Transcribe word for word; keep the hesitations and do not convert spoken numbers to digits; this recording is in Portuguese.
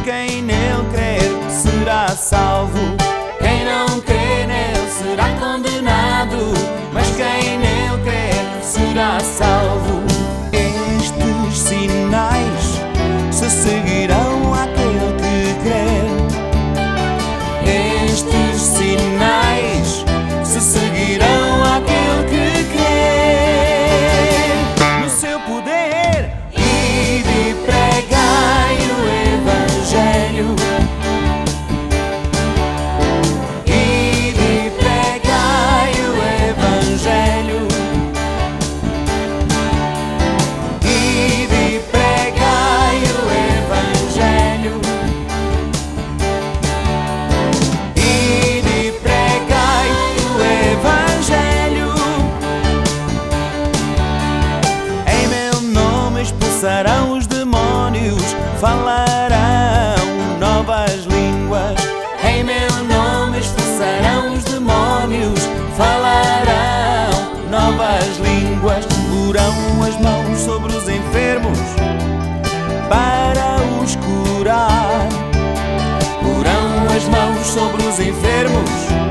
quem nele crer será salvo. Quem não crê nele será condenado, mas quem nele crer será salvo. Estes sinais se seguirão àquele que crer. Estes sinais se seguirão àquele que crer. No seu poder, ide e pregai o Evangelho. Ide e pregai o Evangelho. Ide e pregai o Evangelho. Ide e pregai o Evangelho. Em meu nome expulsarão os demónios, falarão novas línguas. Em meu nome expulsarão os demónios, falarão novas línguas. Porão as mãos sobre os enfermos para os curar. Porão as mãos sobre os enfermos